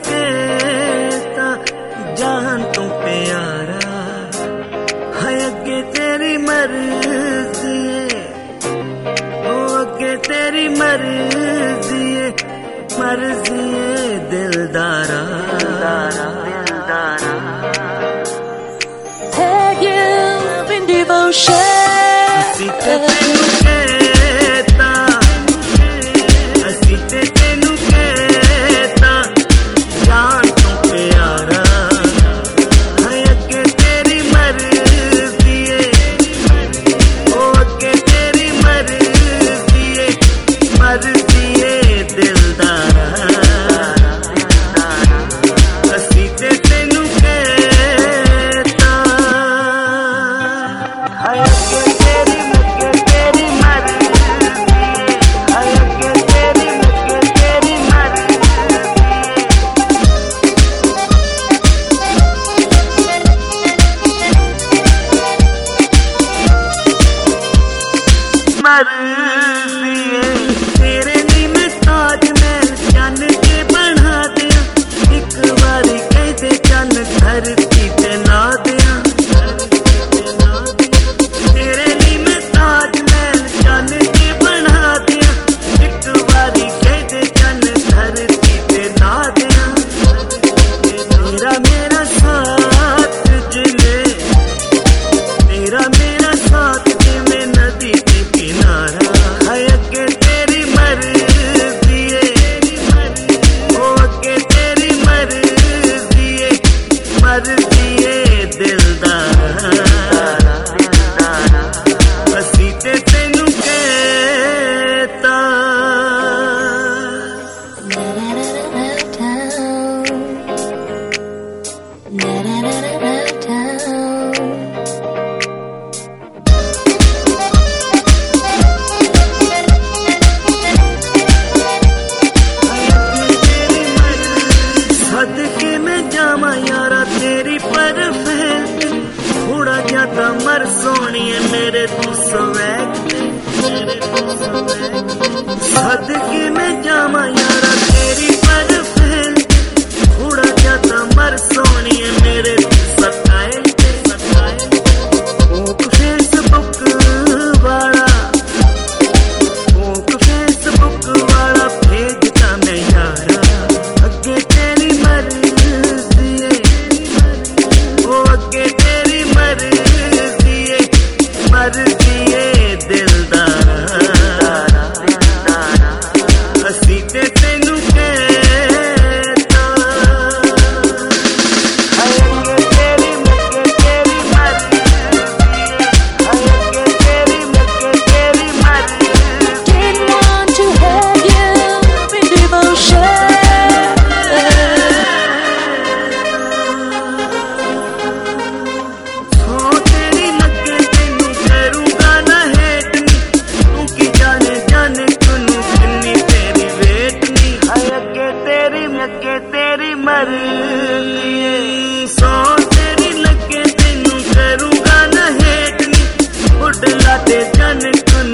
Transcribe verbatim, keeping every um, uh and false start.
कहता जान तू प्यारा है, अगे तेरी मर्जी है, ओ अगे तेरी मर्जी है, मर्जी है दिलदारा दिलदारा दिलदारा। Had you been devotion? तेरे नी मैं ताजमहल चन के बना दिया, एक बारी कह दे चन धरती पे ला दिया। तेरे नी मैं ताजमहल चन के बना दिया, एक बारी कह दे चन धरती पे ला दिया। तेरा मेरा साथ जिले, तेरा मेरा साथ जिले नदी के किनारा है, अगे तेरी मर्जी है, ओ अगे तेरी मर्जी है, मर्जी है दिलदारा दिलदारा। असी ते तेनू कहता सदके में जामा यारा तेरी परफेक्ट, थोड़ा ज्यादा मर सोनी है मेरे तू स्वैग। सदके में जामा यारा तेरी परफेक्ट, थोड़ा ज्यादा मर सोनी है मेरे तू सताए सताए। ओ फेसबुक वाला, ओ फेसबुक वाला भेजता मैं यारा, अगे तेरी मर्जी है, ओ अगे तेरी मर्जी है, मर्जी है दिलदारा दिलदारा। असी ते तेनू कहता है, अगे तेरी अगे तेरी मर्जी है, अगे तेरी अगे तेरी मर्जी। Didn't want to have you in devotion. अगे तेरी मर्जी, सो तेरी लगे तेनू करूंगा ना हेट नी, बुढ़ लाते जन कुन